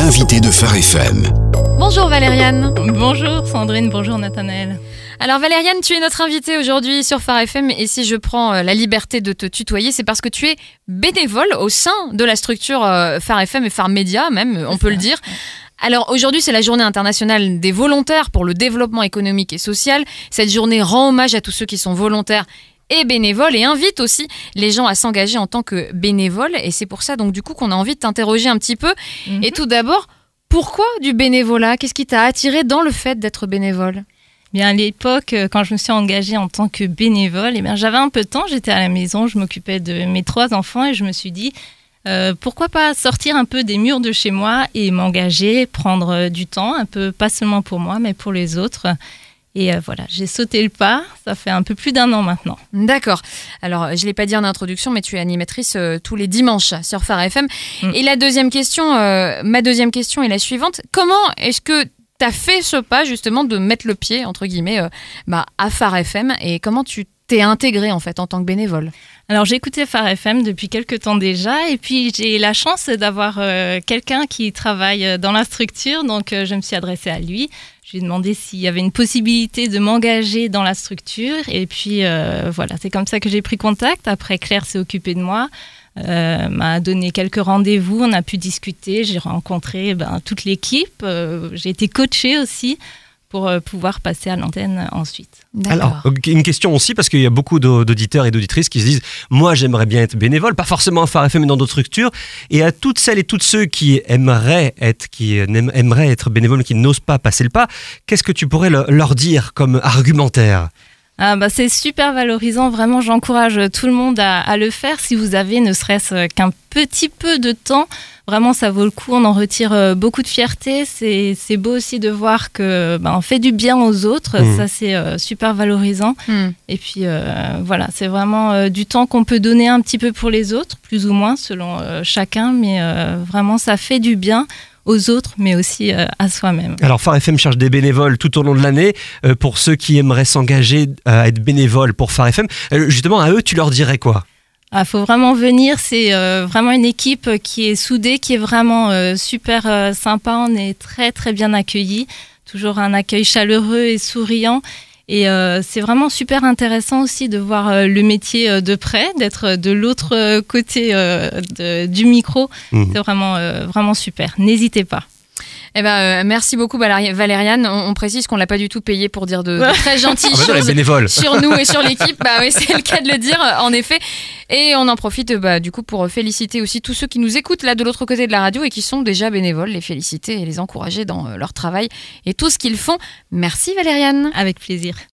l'invité de Phare FM. Bonjour Valériane. Bonjour Sandrine, bonjour Nathanaël. Alors Valériane, tu es notre invitée aujourd'hui sur Phare FM et si je prends la liberté de te tutoyer, c'est parce que tu es bénévole au sein de la structure Phare FM et Phare Média même, on peut le dire. Alors aujourd'hui, c'est la journée internationale des volontaires pour le développement économique et social. Cette journée rend hommage à tous ceux qui sont volontaires et bénévoles et invite aussi les gens à s'engager en tant que bénévoles. Et c'est pour ça donc du coup qu'on a envie de t'interroger un petit peu. Et tout d'abord, pourquoi du bénévolat ? Qu'est-ce qui t'a attiré dans le fait d'être bénévole ? Bien, à l'époque, quand je me suis engagée en tant que bénévole, j'avais un peu de temps, j'étais à la maison, je m'occupais de mes 3 enfants et je me suis dit, pourquoi pas sortir un peu des murs de chez moi et m'engager, prendre du temps, un peu pas seulement pour moi, mais pour les autres. Et voilà, j'ai sauté le pas, ça fait un peu plus d'1 an maintenant. D'accord. Alors, je ne l'ai pas dit en introduction, mais tu es animatrice tous les dimanches sur Phare FM. Et la deuxième question, ma deuxième question est la suivante. Comment est-ce que tu as fait ce pas justement de mettre le pied, entre guillemets, à Phare FM et comment tu t'es intégrée en fait en tant que bénévole ? Alors j'écoutais Phare FM depuis quelques temps déjà et puis j'ai la chance d'avoir quelqu'un qui travaille dans la structure, donc je me suis adressée à lui. Je lui ai demandé s'il y avait une possibilité de m'engager dans la structure et puis voilà, c'est comme ça que j'ai pris contact. Après Claire s'est occupée de moi, m'a donné quelques rendez-vous, on a pu discuter, j'ai rencontré toute l'équipe, j'ai été coachée aussi pour pouvoir passer à l'antenne ensuite. Alors, une question aussi, parce qu'il y a beaucoup d'auditeurs et d'auditrices qui se disent « Moi, j'aimerais bien être bénévole, pas forcément à Phare FM, mais dans d'autres structures. » Et à toutes celles et tous ceux qui aimeraient être bénévoles, mais qui n'osent pas passer le pas, qu'est-ce que tu pourrais leur dire comme argumentaire ? C'est super valorisant, vraiment j'encourage tout le monde à le faire si vous avez ne serait-ce qu'un petit peu de temps, vraiment ça vaut le coup, on en retire beaucoup de fierté, c'est beau aussi de voir que on fait du bien aux autres, ça c'est super valorisant et puis voilà, c'est vraiment du temps qu'on peut donner un petit peu pour les autres, plus ou moins selon chacun, mais vraiment ça fait du bien aux autres, mais aussi à soi-même. Alors, Phare FM cherche des bénévoles tout au long de l'année. Pour ceux qui aimeraient s'engager à être bénévoles pour Phare FM, justement, à eux, tu leur dirais quoi ? Faut vraiment venir, c'est vraiment une équipe qui est soudée, qui est vraiment super sympa. On est très, très bien accueillis. Toujours un accueil chaleureux et souriant. Et c'est vraiment super intéressant aussi de voir le métier de près, d'être de l'autre côté du micro. C'est vraiment super. N'hésitez pas. Merci beaucoup Valériane. On précise qu'on l'a pas du tout payé pour dire de très gentilles choses sur nous et sur l'équipe. Oui, c'est le cas de le dire, en effet. Et on en profite du coup pour féliciter aussi tous ceux qui nous écoutent là de l'autre côté de la radio et qui sont déjà bénévoles, les féliciter et les encourager dans leur travail et tout ce qu'ils font. Merci Valériane. Avec plaisir.